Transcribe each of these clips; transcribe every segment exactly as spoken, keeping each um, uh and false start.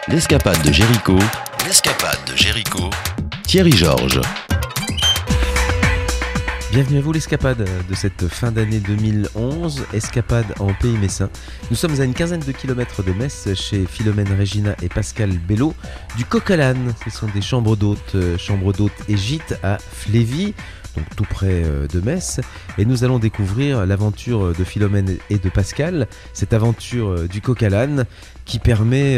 L'escapade de Jéricho, l'escapade de Jéricho, Thierry Georges. Bienvenue à vous l'escapade de cette fin d'année deux mille onze, escapade en Pays Messin. Nous sommes à une quinzaine de kilomètres de Metz chez Philomène Regina et Pascal Bello du Coq à l'Âne. Ce sont des chambres d'hôtes, chambres d'hôtes et gîtes à Flévy, donc tout près de Metz. Et nous allons découvrir l'aventure de Philomène et de Pascal, cette aventure du Coq à l'Âne qui permet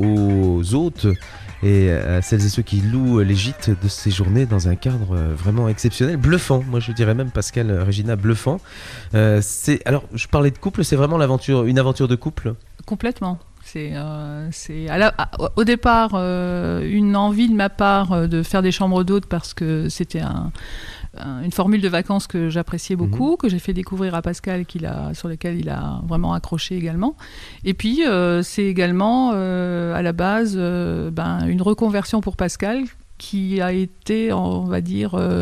aux hôtes et à celles et ceux qui louent les gîtes de séjourner dans un cadre vraiment exceptionnel, bluffant. Moi je dirais même, Pascal, Regina, bluffant. Euh, c'est, alors je parlais de couple, c'est vraiment l'aventure, une aventure de couple ? Complètement. C'est, euh, c'est à la, à, au départ euh, une envie de ma part euh, de faire des chambres d'hôtes parce que c'était un, un, une formule de vacances que j'appréciais beaucoup, mmh. que j'ai fait découvrir à Pascal, qu'il a, sur lequel il a vraiment accroché également. Et puis euh, c'est également euh, à la base euh, ben, une reconversion pour Pascal qui a été, on va dire, euh,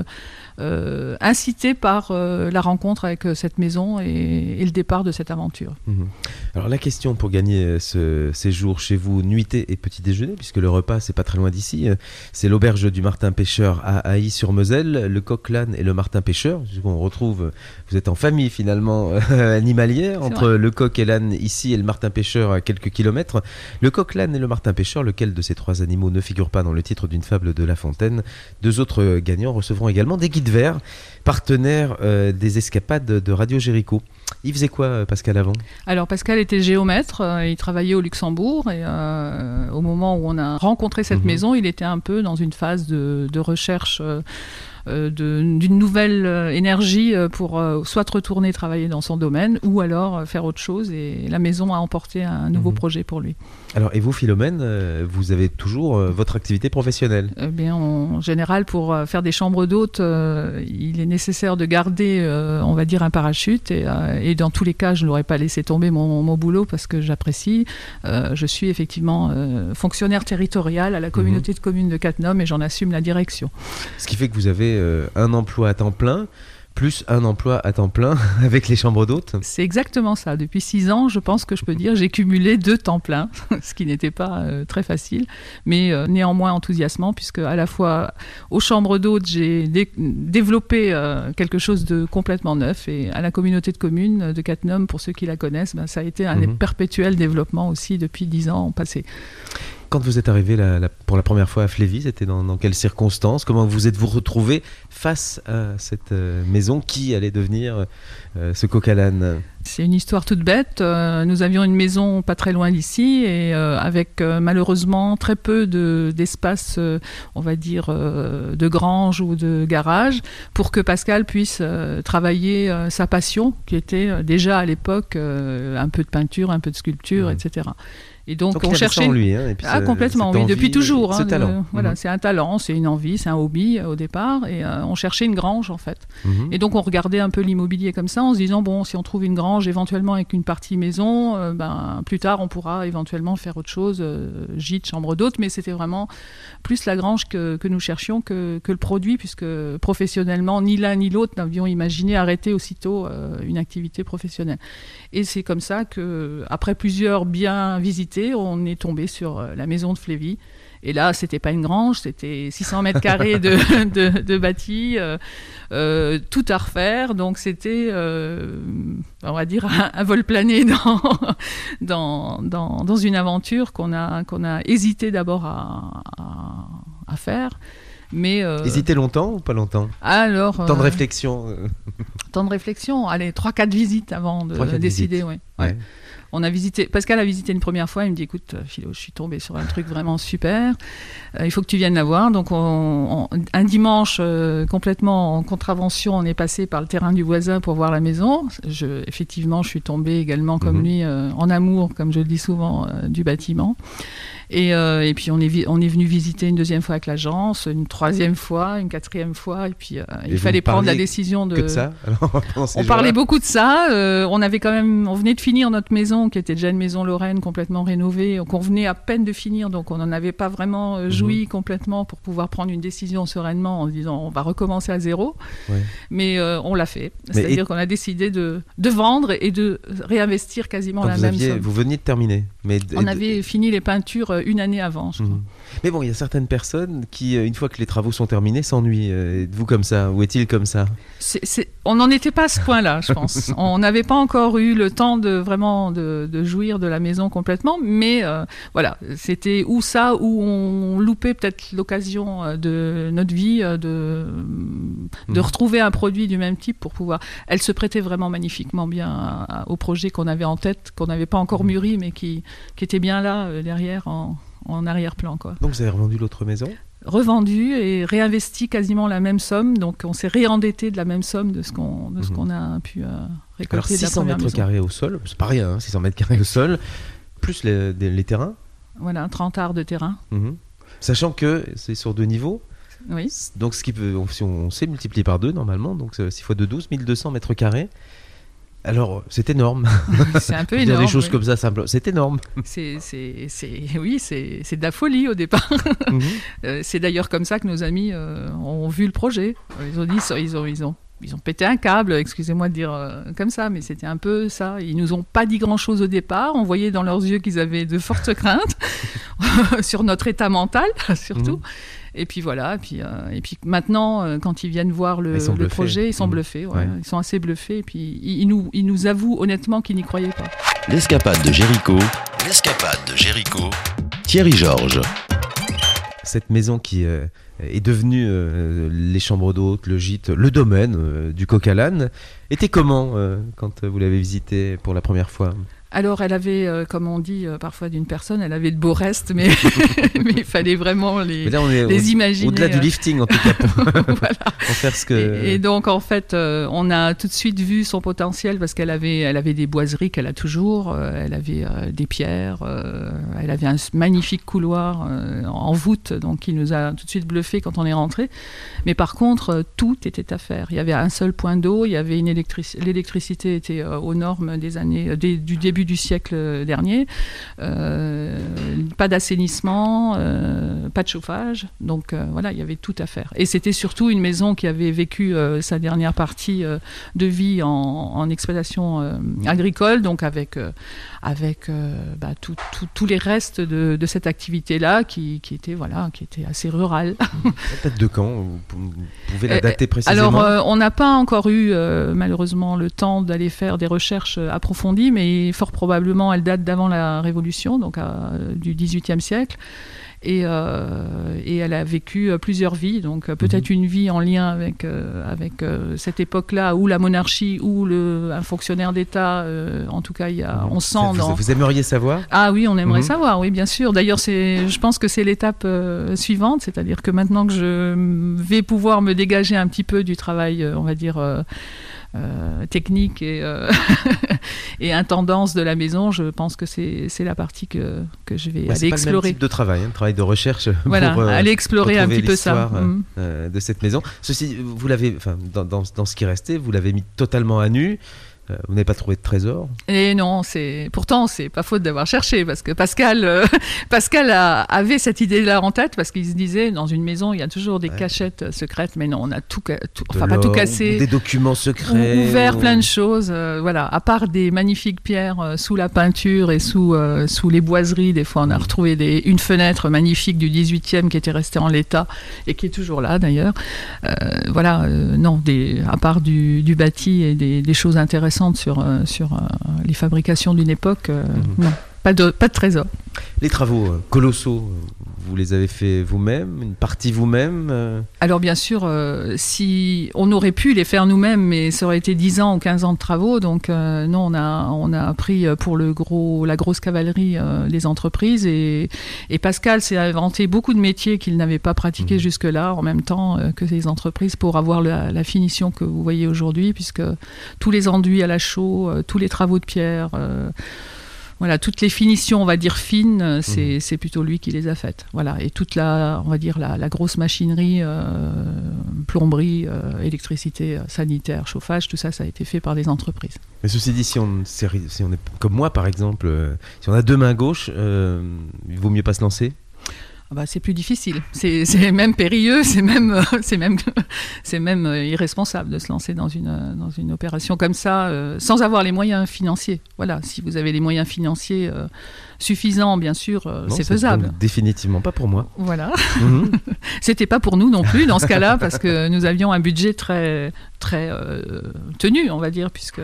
euh, incité par euh, la rencontre avec euh, cette maison et, et le départ de cette aventure. Mmh. Alors la question pour gagner ce séjour chez vous, nuitée et petit déjeuner, puisque le repas c'est pas très loin d'ici, c'est l'auberge du Martin Pêcheur à Ailly-sur-Moselle, le Coq l'Âne et le Martin Pêcheur. On retrouve, vous êtes en famille finalement euh, animalière, c'est entre vrai. Le Coq et l'Âne ici et le Martin Pêcheur à quelques kilomètres. Le Coq l'Âne et le Martin Pêcheur, lequel de ces trois animaux ne figure pas dans le titre d'une fable de La Fontaine. Deux autres gagnants recevront également des guides verts, partenaires euh, des escapades de Radio Jéricho. Il faisait quoi, Pascal, avant ? Alors, Pascal était géomètre, euh, il travaillait au Luxembourg, et euh, au moment où on a rencontré cette mmh. maison, il était un peu dans une phase de, de recherche euh, euh, de, d'une nouvelle euh, énergie pour euh, soit retourner travailler dans son domaine, ou alors euh, faire autre chose, et la maison a emporté un nouveau mmh. projet pour lui. Alors, et vous, Philomène, euh, vous avez toujours euh, votre activité professionnelle ? Eh bien, en général, pour euh, faire des chambres d'hôtes, euh, il est nécessaire de garder, euh, on va dire, un parachute, et, euh, et dans tous les cas, je ne l'aurais pas laissé tomber mon, mon boulot parce que j'apprécie. Euh, je suis effectivement euh, fonctionnaire territorial à la communauté mmh. de communes de Cattenom et j'en assume la direction. Ce qui fait que vous avez euh, un emploi à temps plein, plus un emploi à temps plein avec les chambres d'hôtes. C'est exactement ça. Depuis six ans, je pense que je peux dire, j'ai cumulé deux temps pleins, ce qui n'était pas euh, très facile, mais euh, néanmoins enthousiasmant, puisque à la fois aux chambres d'hôtes, j'ai dé- développé euh, quelque chose de complètement neuf, et à la communauté de communes de Cattenom, pour ceux qui la connaissent, ben, ça a été un mmh. perpétuel développement aussi depuis dix ans passés. Quand vous êtes arrivé la, la, pour la première fois à Flévy, c'était dans, dans quelles circonstances ? Comment vous êtes-vous retrouvé face à cette euh, maison qui allait devenir euh, ce Coq à l'Âne ? C'est une histoire toute bête. Euh, nous avions une maison pas très loin d'ici et euh, avec euh, malheureusement très peu de, d'espace, euh, on va dire, euh, de grange ou de garage pour que Pascal puisse euh, travailler euh, sa passion, qui était euh, déjà à l'époque euh, un peu de peinture, un peu de sculpture, ouais. et cetera. Et donc, donc on cherchait ça en lui, hein, et puis ah complètement, oui, depuis toujours. Ce hein, talent. De, voilà, mmh. c'est un talent, c'est une envie, c'est un hobby euh, au départ, et euh, on cherchait une grange en fait. Mmh. Et donc on regardait un peu l'immobilier comme ça, en se disant bon, si on trouve une grange éventuellement avec une partie maison, euh, ben plus tard on pourra éventuellement faire autre chose, euh, gîte, chambre d'hôtes, mais c'était vraiment plus la grange que, que nous cherchions que, que le produit, puisque professionnellement ni l'un ni l'autre n'avions imaginé arrêter aussitôt euh, une activité professionnelle. Et c'est comme ça que, après plusieurs biens visités, on est tombé sur la maison de Flévy. Et là, c'était pas une grange, c'était six cents mètres carrés de, de, de bâti, euh, euh, tout à refaire. Donc c'était, euh, on va dire, un, un vol plané dans, dans, dans, dans une aventure qu'on a, qu'on a hésité d'abord à, à, à faire. Mais euh... Hésiter longtemps ou pas longtemps ? Alors, temps de réflexion. Euh... Temps de réflexion. Allez, trois quatre visites avant de décider. Ouais. Ouais. Ouais. On a visité. Pascal a visité une première fois. Il me dit, écoute, Philo, je suis tombée sur un truc vraiment super. Euh, il faut que tu viennes la voir. Donc, on, on, un dimanche, euh, complètement en contravention, on est passé par le terrain du voisin pour voir la maison. Je, effectivement, je suis tombée également comme mmh. lui euh, en amour, comme je le dis souvent, euh, du bâtiment. Et, euh, et puis on est, vi- on est venu visiter une deuxième fois avec l'agence, une troisième fois, une quatrième fois, et puis euh, et il fallait prendre la décision de. Que de ça alors, on parlait beaucoup de ça. Euh, on avait quand même, on venait de finir notre maison, qui était déjà une maison lorraine complètement rénovée, qu'on venait à peine de finir, donc on n'en avait pas vraiment euh, joui mmh. complètement pour pouvoir prendre une décision sereinement en se disant on va recommencer à zéro. Ouais. Mais euh, on l'a fait, Mais c'est-à-dire et... qu'on a décidé de, de vendre et de réinvestir quasiment Quand la vous même aviez, somme. Vous veniez de terminer. Mais d- on d- avait fini les peintures peut-être une année avant, je crois. Mmh. Mais bon, il y a certaines personnes qui, une fois que les travaux sont terminés, s'ennuient. Êtes-vous comme ça? Ou est-il comme ça? c'est, c'est... On n'en était pas à ce point-là, je pense. On n'avait pas encore eu le temps de vraiment de, de jouir de la maison complètement, mais euh, voilà, c'était ou ça, ou on loupait peut-être l'occasion de notre vie de, de mmh. retrouver un produit du même type pour pouvoir... Elle se prêtait vraiment magnifiquement bien à, à, au projet qu'on avait en tête, qu'on n'avait pas encore mûri, mais qui, qui était bien là, euh, derrière, en, en arrière-plan, quoi. Donc vous avez revendu l'autre maison? Revendu et réinvesti quasiment la même somme, donc on s'est réendetté de la même somme de ce qu'on, de ce mmh. qu'on a pu euh, récolter. Alors de la six cents première mètres maison. carrés au sol, c'est pas rien, hein, six cents mètres carrés au sol, plus les, les, les terrains. Voilà, trente arts de terrain. Mmh. Sachant que c'est sur deux niveaux. Oui. Donc ce qui peut, on, si on sait multiplier par deux normalement, donc six fois deux, douze, mille deux cents mètres carrés. Alors, c'est énorme. C'est un peu énorme. Dire des choses oui. comme ça, simple. C'est énorme. C'est, c'est, c'est, oui, c'est, c'est de la folie au départ. Mm-hmm. euh, c'est d'ailleurs comme ça que nos amis euh, ont vu le projet. Ils ont dit, ils ont, ils ont, ils ont pété un câble. Excusez-moi de dire euh, comme ça, mais c'était un peu ça. Ils nous ont pas dit grand-chose au départ. On voyait dans leurs yeux qu'ils avaient de fortes craintes sur notre état mental, surtout. Mm-hmm. Et puis voilà, et puis, euh, et puis maintenant, euh, quand ils viennent voir le, le projet, ils sont mmh. bluffés. Ouais. Ouais. Ils sont assez bluffés. Et puis ils, ils, nous, ils nous avouent honnêtement qu'ils n'y croyaient pas. L'escapade de Jéricho. L'escapade de Jéricho. Thierry Georges. Cette maison qui euh, est devenue euh, les chambres d'hôtes, le gîte, le domaine euh, du Coq à l'âne, était comment euh, quand vous l'avez visité pour la première fois? Alors, elle avait, euh, comme on dit euh, parfois d'une personne, elle avait de beaux restes, mais mais il fallait vraiment les, là, on est les au, imaginer. Au-delà du lifting, en tout cas, pour, voilà. pour faire ce que... Et, et donc, en fait, euh, on a tout de suite vu son potentiel parce qu'elle avait, elle avait des boiseries qu'elle a toujours, euh, elle avait euh, des pierres, euh, elle avait un magnifique couloir euh, en voûte, donc qui nous a tout de suite bluffé quand on est rentré. Mais par contre, euh, tout était à faire. Il y avait un seul point d'eau, il y avait une électric... l'électricité était euh, aux normes des années, des, du début du siècle dernier, euh, pas d'assainissement, euh, pas de chauffage, donc euh, voilà, il y avait tout à faire. Et c'était surtout une maison qui avait vécu euh, sa dernière partie euh, de vie en, en exploitation euh, agricole, donc avec, euh, avec euh, bah, tous les restes de, de cette activité-là qui, qui, était, voilà, qui était assez rurale. Ça date de quand? Vous pouvez la dater précisément? Alors, euh, on n'a pas encore eu, euh, malheureusement, le temps d'aller faire des recherches approfondies, mais fort probablement, elle date d'avant la Révolution, donc à, du dix-huitième siècle. Et, euh, et elle a vécu plusieurs vies, donc peut-être mmh. une vie en lien avec, euh, avec euh, cette époque-là, ou la monarchie, ou le, un fonctionnaire d'État. Euh, en tout cas, il y a, mmh. on sent... Vous, dans... vous aimeriez savoir? Ah oui, on aimerait mmh. savoir, oui, bien sûr. D'ailleurs, c'est, je pense que c'est l'étape euh, suivante, c'est-à-dire que maintenant que je vais pouvoir me dégager un petit peu du travail, euh, on va dire... Euh, Euh, technique et, euh, et intendance de la maison, je pense que c'est, c'est la partie que, que je vais ouais, aller explorer. C'est pas le même type de travail, hein, travail de recherche voilà, pour euh, aller explorer un petit peu ça euh, euh, de cette maison. Ceci, vous l'avez, enfin, dans, dans, dans ce qui restait, vous l'avez mis totalement à nu. Euh, vous n'avez pas trouvé de trésor? Et non, c'est pourtant c'est pas faute d'avoir cherché parce que Pascal, euh, Pascal a, avait cette idée-là en tête parce qu'il se disait dans une maison il y a toujours des ouais. cachettes secrètes, mais non, on a tout, tout enfin pas tout cassé, des documents secrets, ou, ouvert ou... plein de choses, euh, voilà. À part des magnifiques pierres euh, sous la peinture et sous euh, sous les boiseries, des fois on a mmh. retrouvé des, une fenêtre magnifique du dix-huitième qui était restée en l'état et qui est toujours là d'ailleurs. Euh, voilà, euh, non, des, à part du, du bâti et des, des choses intéressantes sur, euh, sur euh, les fabrications d'une époque, euh, mmh. non, pas de, pas de trésor. Les travaux euh, colossaux, vous les avez fait vous-même, une partie vous-même euh... Alors bien sûr, euh, si on aurait pu les faire nous-mêmes, mais ça aurait été dix ans ou quinze ans de travaux, donc euh, non, on a, on a pris pour le gros, la grosse cavalerie euh, les entreprises, et, et Pascal s'est inventé beaucoup de métiers qu'il n'avait pas pratiqués mmh. jusque-là, en même temps euh, que les entreprises, pour avoir la, la finition que vous voyez aujourd'hui, puisque tous les enduits à la chaux, euh, tous les travaux de pierre... Euh, Voilà, toutes les finitions, on va dire fines, c'est, mmh. c'est plutôt lui qui les a faites. Voilà, et toute la, on va dire la, la grosse machinerie, euh, plomberie, euh, électricité, sanitaire, chauffage, tout ça, ça a été fait par des entreprises. Mais ceci dit, si on, si on est comme moi par exemple, euh, si on a deux mains gauches, euh, il vaut mieux pas se lancer. Ah bah, c'est plus difficile. C'est, c'est même périlleux, c'est même, c'est même, c'est même irresponsable de se lancer dans une, dans une opération comme ça euh, sans avoir les moyens financiers. Voilà, si vous avez les moyens financiers euh, suffisants, bien sûr, euh, non, c'est faisable. Définitivement pas pour moi. Voilà. Mm-hmm. C'était pas pour nous non plus dans ce cas-là, parce que nous avions un budget très, très euh, tenu, on va dire, puisque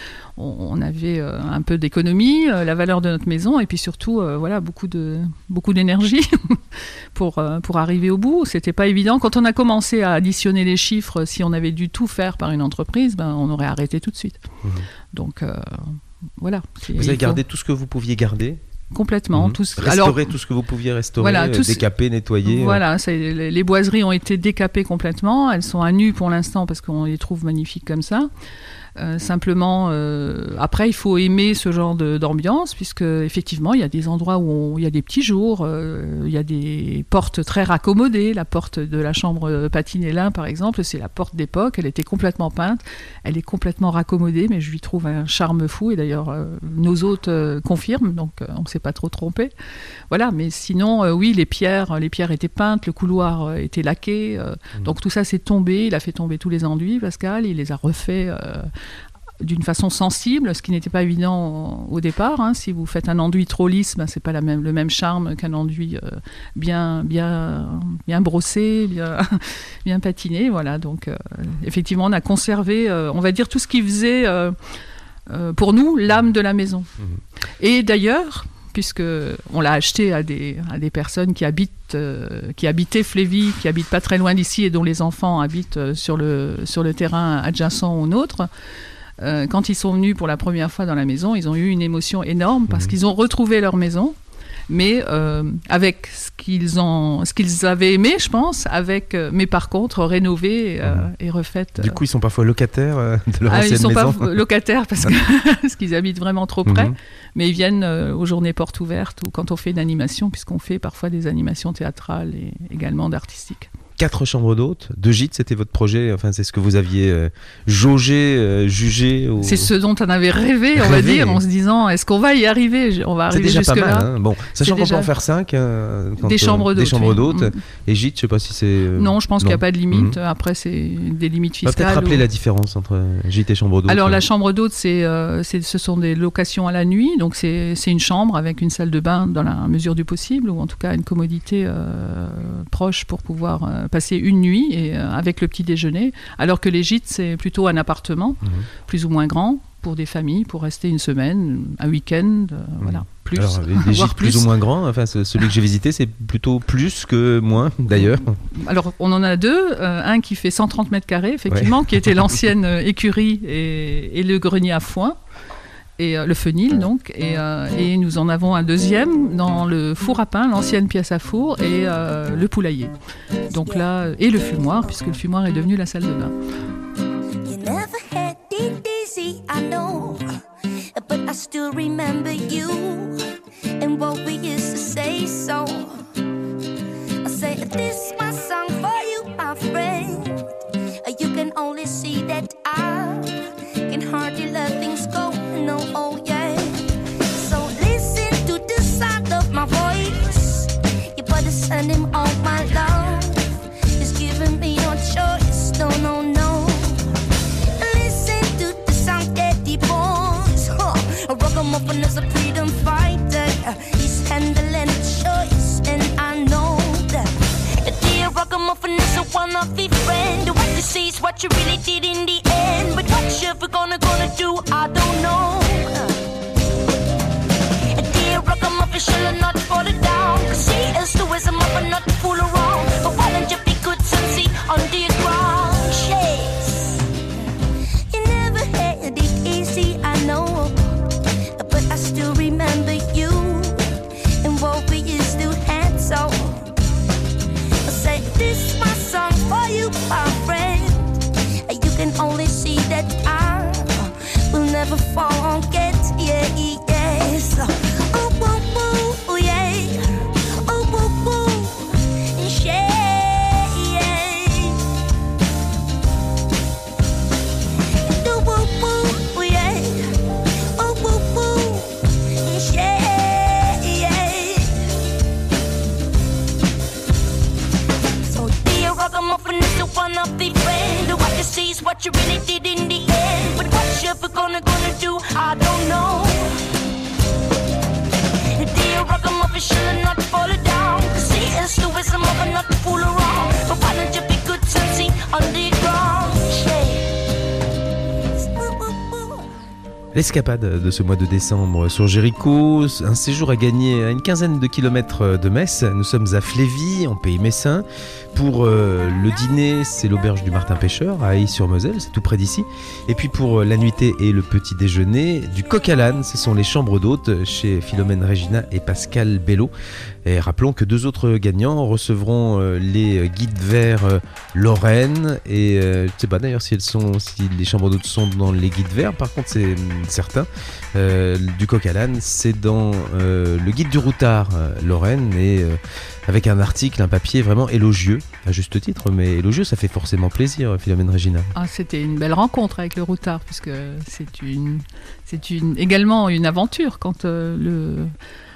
on avait un peu d'économie, la valeur de notre maison, et puis surtout, euh, voilà, beaucoup de beaucoup d'énergie pour euh, pour arriver au bout. C'était pas évident. Quand on a commencé à additionner les chiffres, si on avait dû tout faire par une entreprise, ben on aurait arrêté tout de suite. Mmh. Donc euh, voilà. Vous avez gardé faut... tout ce que vous pouviez garder. Complètement. Mmh. Tout ce... Restaurer Alors, tout ce que vous pouviez restaurer, voilà, euh, décaper, nettoyer. Voilà, c'est... les boiseries ont été décapées complètement. Elles sont à nu pour l'instant parce qu'on les trouve magnifiques comme ça. Euh, simplement, euh, après, il faut aimer ce genre de, d'ambiance, puisque effectivement, il y a des endroits où on, il y a des petits jours, euh, il y a des portes très raccommodées. La porte de la chambre Patinélin, par exemple, c'est la porte d'époque. Elle était complètement peinte, elle est complètement raccommodée, mais je lui trouve un charme fou. Et d'ailleurs, euh, nos hôtes euh, confirment, donc euh, on ne s'est pas trop trompé. Voilà, mais sinon, euh, oui, les pierres, les pierres étaient peintes, le couloir euh, était laqué, euh, mmh. donc tout ça s'est tombé. Il a fait tomber tous les enduits, Pascal. Il les a refaits. Euh, d'une façon sensible, ce qui n'était pas évident au départ. Hein. Si vous faites un enduit trop lisse, ben, c'est pas la même, le même charme qu'un enduit euh, bien, bien, bien brossé, bien, bien patiné. Voilà. Donc, euh, effectivement, on a conservé, euh, on va dire, tout ce qui faisait, euh, euh, pour nous, l'âme de la maison. Mmh. Et d'ailleurs, puisque on l'a acheté à des, à des personnes qui habitent, euh, qui habitaient Flévy, qui habitent pas très loin d'ici et dont les enfants habitent euh, sur le, sur le terrain adjacent au nôtre. Euh, quand ils sont venus pour la première fois dans la maison, ils ont eu une émotion énorme parce mmh. qu'ils ont retrouvé leur maison, mais euh, avec ce qu'ils ont, ce qu'ils avaient aimé, je pense, avec, euh, mais par contre rénovée euh, mmh. et refaite. Du coup, ils sont parfois locataires euh, de leur ah, ancienne maison. Ils sont pas locataires parce, que, parce qu'ils habitent vraiment trop près, mmh. mais ils viennent euh, aux journées portes ouvertes ou quand on fait une animation, puisqu'on fait parfois des animations théâtrales et également d'artistiques. Quatre chambres d'hôtes, deux gîtes, c'était votre projet, enfin c'est ce que vous aviez euh, jaugé, euh, jugé au... C'est ce dont on avait rêvé, on rêvé. va dire, en se disant, est-ce qu'on va y arriver ? On va arriver c'est déjà jusque-là. Pas mal, hein. Bon, sachant qu'on peut en faire cinq, euh, quand, des chambres euh, d'hôtes. Des chambres oui. d'hôtes, mmh. et gîtes, je sais pas si c'est... Euh... Non, je pense non. qu'il n'y a pas de limite, mmh. après c'est des limites fiscales. On va peut-être rappeler ou... la différence entre gîte et chambre d'hôtes. Alors hein. la chambre d'hôtes, c'est, euh, c'est, ce sont des locations à la nuit, donc c'est, c'est une chambre avec une salle de bain dans la mesure du possible, ou en tout cas une commodité euh, proche pour pouvoir euh, passer une nuit, et euh, avec le petit déjeuner, alors que les gîtes, c'est plutôt un appartement, mmh. plus ou moins grand, pour des familles, pour rester une semaine, un week-end, euh, mmh. voilà, plus. Alors, les, les gîtes plus. plus ou moins grands, enfin, celui que j'ai visité, c'est plutôt plus que moins, d'ailleurs. Alors, on en a deux, euh, un qui fait cent trente mètres carrés, effectivement, ouais. qui était l'ancienne écurie et, et le grenier à foin. Et euh, le fenil donc et, euh, et nous en avons un deuxième dans le four à pain, l'ancienne pièce à four et euh, le poulailler donc là et le fumoir puisque le fumoir est devenu la salle de bain. You never had it easy, I know, but I still remember you and what we used to say so. I say this my song for you, my friend. You can only see that I can hardly let things go. No, oh yeah. So listen to the sound of my voice. You better send him all my love. He's giving me no choice. No, no, no. Listen to the sound that he pulls. Huh. A ragamuffin is a freedom fighter. He's handling his choice, and I know that. Dear ragamuffin is a one-off friend. What you see is what you really did in the end. But what you ever gonna gonna do, I don't know. Dear ragamuffin, shall I not fall it down? Cause he is the wisdom of a not to fool around. But why don't you be good and see under your ground? Yes. You never had it easy, I know. But I still remember you and what we used to have so. I say this my song for you, my friend. You can only see that I will never forget, yeah, yes. Oh, woo, woo, yeah. Oh, woo, woo, yeah, yeah. Do woo, woo, yeah. Oh, woo, woo, yeah, yeah. sees what you really did in the end. But what you ever gonna, gonna do, I don't know. Dear ragamuffin, should not fall down. Cause he is the wisdom of a not to fool around. But why don't you be good and see underground? L'escapade de ce mois de décembre sur Jéricho, un séjour à gagner à une quinzaine de kilomètres de Metz. Nous sommes à Flévy, en pays messin. Pour euh, le dîner, c'est l'auberge du Martin Pêcheur à Ailly-sur-Moselle, c'est tout près d'ici. Et puis pour euh, la nuitée et le petit déjeuner, du coq à l'âne, ce sont les chambres d'hôtes chez Philomène Regina et Pascal Bello. Et rappelons que deux autres gagnants recevront euh, les guides verts euh, Lorraine. Et euh, je ne sais pas d'ailleurs si elles sont, si les chambres d'hôtes sont dans les guides verts. Par contre, c'est certain. Euh, du coq à l'âne, c'est dans euh, le guide du routard euh, Lorraine, et euh, avec un article, un papier vraiment élogieux, à juste titre, mais élogieux, ça fait forcément plaisir, Philomène Regina. Ah, c'était une belle rencontre avec le routard, puisque c'est une, c'est une, également une aventure quand euh, le...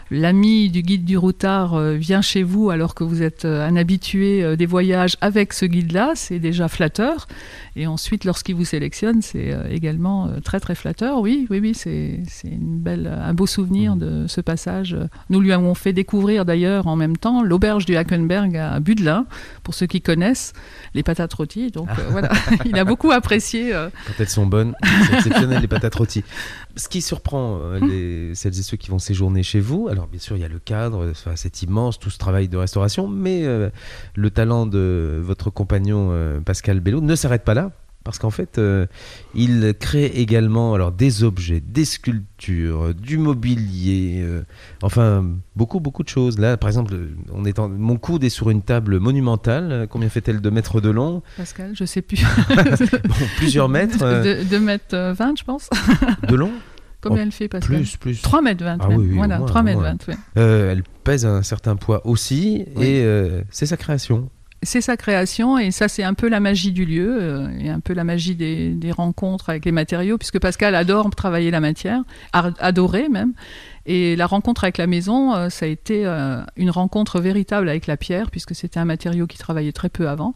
l'ami du guide du routard euh, vient chez vous alors que vous êtes euh, un habitué euh, des voyages avec ce guide-là, c'est déjà flatteur. Et ensuite, lorsqu'il vous sélectionne, c'est euh, également euh, très très flatteur. Oui, oui, oui, c'est, c'est une belle, un beau souvenir de ce passage. Nous lui avons fait découvrir d'ailleurs en même temps l'auberge du Hackenberg à Budelin, pour ceux qui connaissent, les patates rôties. Donc euh, voilà, il a beaucoup apprécié. Euh... Quand elles sont bonnes, c'est exceptionnel, les patates rôties. Ce qui surprend euh, les, celles et ceux qui vont séjourner chez vous, alors bien sûr il y a le cadre, enfin, c'est immense, tout ce travail de restauration, mais euh, le talent de votre compagnon euh, Pascal Bello ne s'arrête pas là, parce qu'en fait euh, il crée également alors, des objets, des sculptures, du mobilier, euh, enfin beaucoup beaucoup de choses. Là par exemple, on est en, mon coude est sur une table monumentale, combien fait-elle de mètres de long? Pascal, je sais plus. Bon, plusieurs mètres. Euh... deux mètres vingt je pense. De long? Combien oh, elle fait, Pascal? Plus, plus. trois mètres vingt. Ah, oui, oui, voilà, moins, trois mètres vingt, moins. oui. Euh, elle pèse un certain poids aussi, oui. Et euh, c'est sa création. C'est sa création, et ça c'est un peu la magie du lieu, euh, et un peu la magie des, des rencontres avec les matériaux, puisque Pascal adore travailler la matière, adorait même. Et la rencontre avec la maison, euh, ça a été euh, une rencontre véritable avec la pierre, puisque c'était un matériau qui travaillait très peu avant.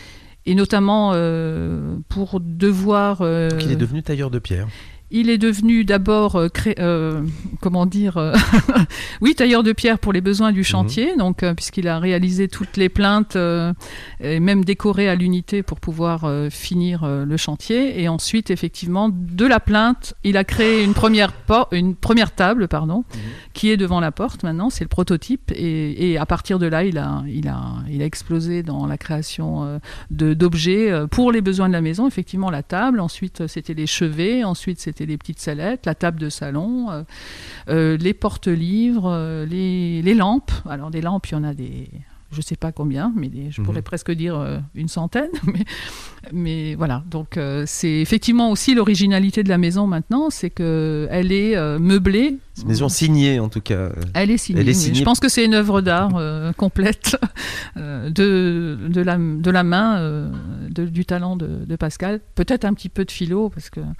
Et notamment euh, pour devoir... Euh, Donc il est devenu tailleur de pierre. Il est devenu d'abord, euh, cré... euh, comment dire, euh... oui, tailleur de pierre pour les besoins du chantier, mmh. donc euh, puisqu'il a réalisé toutes les plaintes euh, et même décoré à l'unité pour pouvoir euh, finir euh, le chantier. Et ensuite, effectivement, de la plainte, il a créé une première, por- une première table, pardon, mmh. qui est devant la porte maintenant. C'est le prototype, et, et à partir de là, il a, il a, il a explosé dans la création euh, de, d'objets euh, pour les besoins de la maison. Effectivement, la table. Ensuite, c'était les chevets. Ensuite, c'était les petites salettes, la table de salon, euh, euh, les porte-livres, euh, les, les lampes. Alors des lampes, il y en a des, je ne sais pas combien, mais des, je mmh. pourrais presque dire euh, une centaine. Mais, mais voilà, donc euh, c'est effectivement aussi l'originalité de la maison maintenant, c'est qu'elle est euh, meublée. C'est une maison signée en tout cas. Elle est signée. Elle est signée. Je pense que c'est une œuvre d'art euh, complète euh, de, de, la, de la main, euh, de, du talent de, de Pascal. Peut-être un petit peu de philo parce que.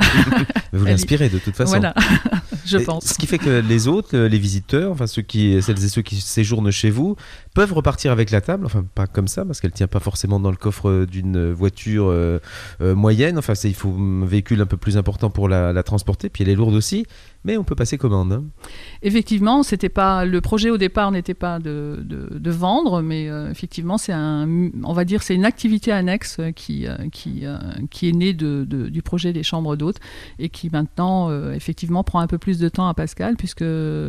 Vous l'inspirez de toute façon. Voilà, je et pense. Ce qui fait que les autres, les visiteurs, enfin ceux qui, celles et ceux qui séjournent chez vous, peuvent repartir avec la table. Enfin pas comme ça parce qu'elle tient pas forcément dans le coffre d'une voiture euh, euh, moyenne. Enfin c'est, il faut un véhicule un peu plus important pour la, la transporter. Puis elle est lourde aussi. Mais on peut passer commande. Hein. Effectivement, c'était pas, le projet au départ n'était pas de, de, de vendre, mais euh, effectivement, c'est un, on va dire, c'est une activité annexe qui, euh, qui, euh, qui est née de, de, du projet des chambres d'hôtes et qui maintenant, euh, effectivement, prend un peu plus de temps à Pascal, puisque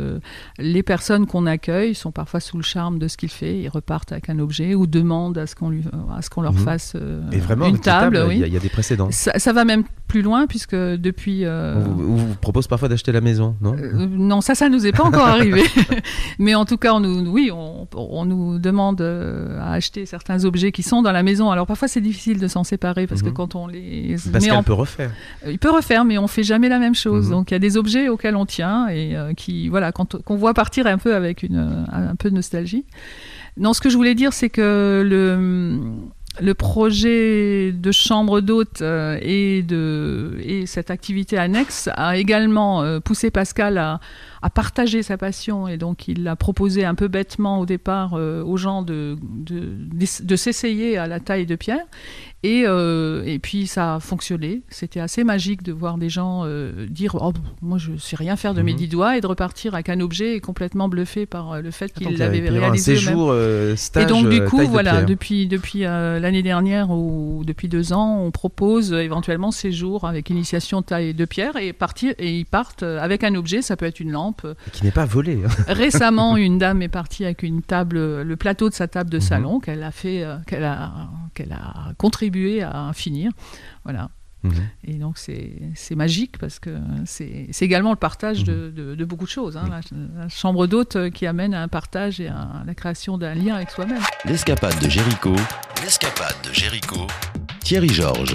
les personnes qu'on accueille sont parfois sous le charme de ce qu'il fait, ils repartent avec un objet ou demandent à ce qu'on, lui, à ce qu'on leur mmh. fasse euh, et vraiment, une table. Il oui. y, y a des précédents. Ça, ça va même plus loin, puisque depuis... Euh, on, vous, on vous propose parfois d'acheter la maison, non euh, Non, ça, ça nous est pas encore arrivé. Mais en tout cas, on nous, oui, on, on nous demande à acheter certains objets qui sont dans la maison. Alors parfois, c'est difficile de s'en séparer parce mmh. que quand on les Pascal met en... peut refaire. Il peut refaire, mais on fait jamais la même chose. Mmh. Donc il y a des objets auxquels on tient et euh, qui, voilà, quand, qu'on voit partir un peu avec une, un peu de nostalgie. Non, ce que je voulais dire, c'est que le... Le projet de chambre d'hôte euh, et, de, et cette activité annexe a également euh, poussé Pascal à, à partager sa passion, et donc il a proposé un peu bêtement au départ euh, aux gens de, de, de, de s'essayer à la taille de pierre. Et, euh, et puis ça a fonctionné. C'était assez magique de voir des gens euh, dire oh, moi je sais rien faire de mmh. mes dix doigts et de repartir avec un objet complètement bluffé par le fait qu'ils l'avaient réalisé eux-mêmes. Euh, stage, et donc du coup voilà de depuis depuis euh, l'année dernière ou depuis deux ans on propose euh, éventuellement séjour avec initiation taille de pierre et partir et ils partent avec un objet. Ça peut être une lampe qui n'est pas volée. Hein. Récemment une dame est partie avec une table, le plateau de sa table de mmh. salon qu'elle a fait euh, qu'elle a qu'elle a contribué à finir, voilà. Mmh. Et donc c'est, c'est magique parce que c'est, c'est également le partage mmh. de, de, de beaucoup de choses. Hein. Mmh. La, la chambre d'hôte qui amène à un partage et à la création d'un lien avec soi-même. L'escapade de Jéricho, l'escapade de Jéricho, Thierry Georges.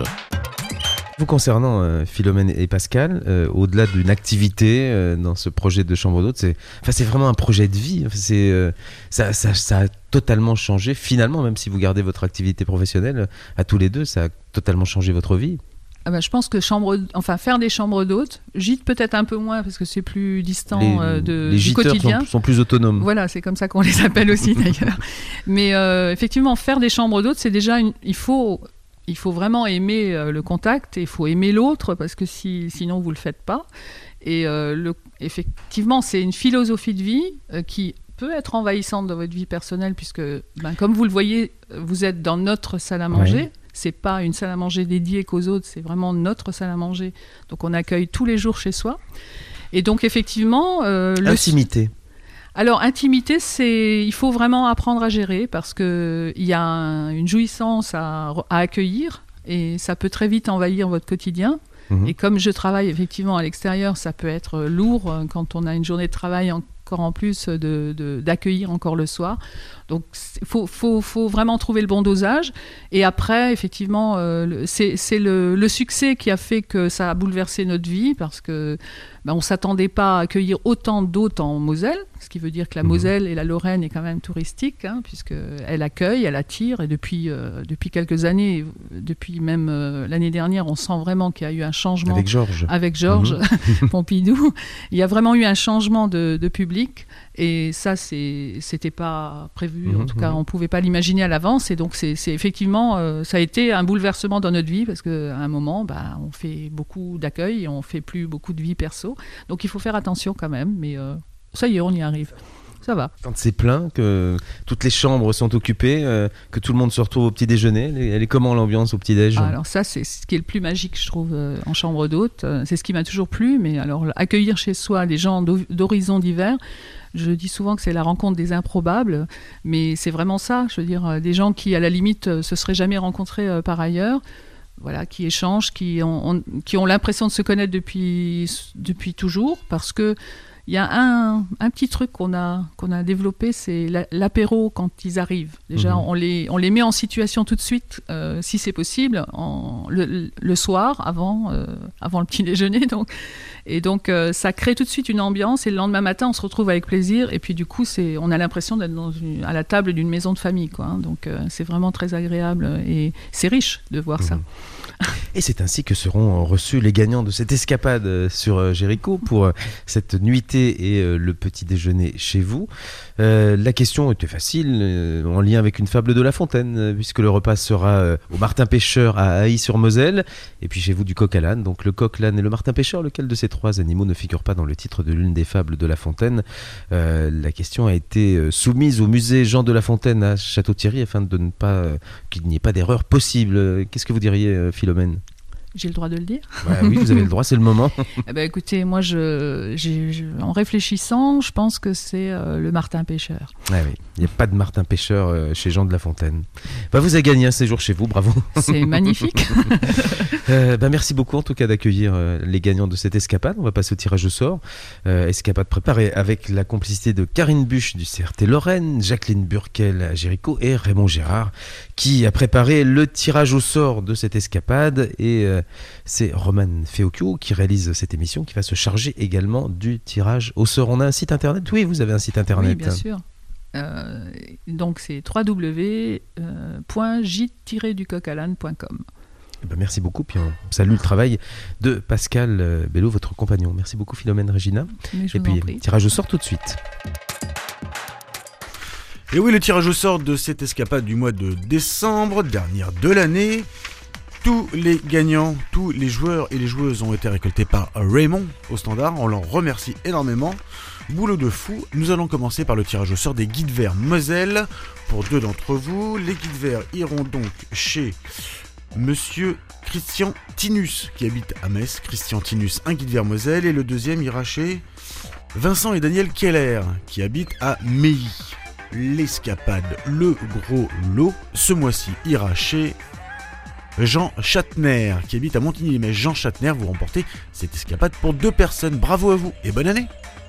Vous concernant euh, Philomène et Pascal, euh, au-delà d'une activité euh, dans ce projet de chambre d'hôte, c'est, enfin, c'est vraiment un projet de vie. Enfin, c'est, euh, ça, ça, ça a totalement changé. Finalement, même si vous gardez votre activité professionnelle, à tous les deux, ça a totalement changé votre vie. Ah ben, je pense que chambre, enfin, faire des chambres d'hôtes, gîte peut-être un peu moins parce que c'est plus distant les, euh, de, les du quotidien. Sont, sont plus autonomes. Voilà, c'est comme ça qu'on les appelle aussi d'ailleurs. Mais euh, effectivement, faire des chambres d'hôtes, c'est déjà une, il faut... Il faut vraiment aimer euh, le contact et il faut aimer l'autre parce que si, sinon vous ne le faites pas. Et euh, le, effectivement, c'est une philosophie de vie euh, qui peut être envahissante dans votre vie personnelle puisque, ben, comme vous le voyez, vous êtes dans notre salle à manger. Ouais. C'est pas une salle à manger dédiée qu'aux autres, c'est vraiment notre salle à manger. Donc on accueille tous les jours chez soi. Et donc effectivement... Euh, Intimité. Le... Alors, intimité, c'est, il faut vraiment apprendre à gérer parce qu'il y a un, une jouissance à, à accueillir et ça peut très vite envahir votre quotidien. Mmh. Et comme je travaille effectivement à l'extérieur, ça peut être lourd quand on a une journée de travail encore en plus de, de, d'accueillir encore le soir. Donc, il faut, faut, faut vraiment trouver le bon dosage. Et après, effectivement, euh, c'est, c'est le, le succès qui a fait que ça a bouleversé notre vie parce que ben, on ne s'attendait pas à accueillir autant d'hôtes en Moselle, ce qui veut dire que la Moselle et la Lorraine est quand même touristique, hein, puisqu'elle accueille, elle attire. Et depuis, euh, depuis quelques années, depuis même euh, l'année dernière, on sent vraiment qu'il y a eu un changement. Avec Georges. Avec Georges mmh. Pompidou. Il y a vraiment eu un changement de, de public. Et ça, c'est, c'était pas prévu. Mmh, en tout cas, mmh. on pouvait pas l'imaginer à l'avance. Et donc, c'est, c'est effectivement, euh, ça a été un bouleversement dans notre vie parce qu'à un moment, bah, on fait beaucoup d'accueil et on fait plus beaucoup de vie perso. Donc, il faut faire attention quand même. Mais euh, ça y est, on y arrive. Ça va. Quand c'est plein, que toutes les chambres sont occupées, euh, que tout le monde se retrouve au petit déjeuner, elle est comment l'ambiance au petit déj ? Ah, alors ça, c'est ce qui est le plus magique, je trouve, euh, en chambre d'hôte. C'est ce qui m'a toujours plu. Mais alors, accueillir chez soi des gens d'horizons divers. Je dis souvent que c'est la rencontre des improbables, mais c'est vraiment ça. Je veux dire, des gens qui, à la limite, se seraient jamais rencontrés euh, par ailleurs, voilà, qui échangent, qui ont, on, qui ont l'impression de se connaître depuis, depuis toujours, parce que il y a un, un petit truc qu'on a, qu'on a développé, c'est l'apéro quand ils arrivent. Déjà, mmh. on, les, on les met en situation tout de suite, euh, si c'est possible, en, le, le soir, avant, euh, avant le petit déjeuner. Donc. Et donc, euh, ça crée tout de suite une ambiance. Et le lendemain matin, on se retrouve avec plaisir. Et puis, du coup, c'est, on a l'impression d'être dans une, à la table d'une maison de famille, quoi, hein. Donc, euh, c'est vraiment très agréable. Et c'est riche de voir mmh. ça. Et c'est ainsi que seront reçus les gagnants de cette escapade sur Jéricho pour cette nuitée et le petit déjeuner chez vous. Euh, la question était facile, euh, en lien avec une fable de La Fontaine, euh, puisque le repas sera euh, au Martin Pêcheur à Ailly-sur-Moselle, et puis chez vous du coq à l'âne. Donc le coq, l'âne et le Martin Pêcheur, lequel de ces trois animaux ne figure pas dans le titre de l'une des fables de La Fontaine ? euh, La question a été soumise au musée Jean de La Fontaine à Château-Thierry afin de ne pas euh, qu'il n'y ait pas d'erreur possible. Qu'est-ce que vous diriez, euh, Philomène ? J'ai le droit de le dire. Ouais, oui, vous avez le droit, c'est le moment. Eh ben, écoutez, moi, je, j'ai, je, en réfléchissant, je pense que c'est euh, le Martin Pêcheur. Ah oui, il n'y a pas de Martin Pêcheur euh, chez Jean de La Fontaine. Bah, vous avez gagné un séjour chez vous, bravo. C'est magnifique. euh, bah, merci beaucoup en tout cas d'accueillir euh, les gagnants de cette escapade. On va passer au tirage au sort. Euh, escapade préparée avec la complicité de Karine Buch du C R T Lorraine, Jacqueline Burkel à Jéricho et Raymond Gérard qui a préparé le tirage au sort de cette escapade. Et euh, c'est Roman Feocchio qui réalise cette émission, qui va se charger également du tirage au sort. On a un site internet ? Oui, vous avez un site internet. Oui, bien sûr. Euh, donc c'est w w w point gîte tiret du coq à l'âne point com. Eh ben, merci beaucoup. Puis on salue le travail de Pascal Bello, votre compagnon. Merci beaucoup Philomène Regina. Et puis tirage au sort tout de suite. Et oui, le tirage au sort de cette escapade du mois de décembre, dernière de l'année. Tous les gagnants, tous les joueurs et les joueuses ont été récoltés par Raymond au standard. On l'en remercie énormément. Boulot de fou. Nous allons commencer par le tirage au sort des guides verts Moselle. Pour deux d'entre vous, les guides verts iront donc chez Monsieur Christian Tinus qui habite à Metz. Christian Tinus, un guide vert Moselle. Et le deuxième ira chez Vincent et Daniel Keller qui habitent à Meilly. L'escapade, le gros lot, ce mois-ci ira chez Jean Chatner qui habite à Montigny-les-Metz. Jean Chatner, vous remportez cette escapade pour deux personnes. Bravo à vous et bonne année.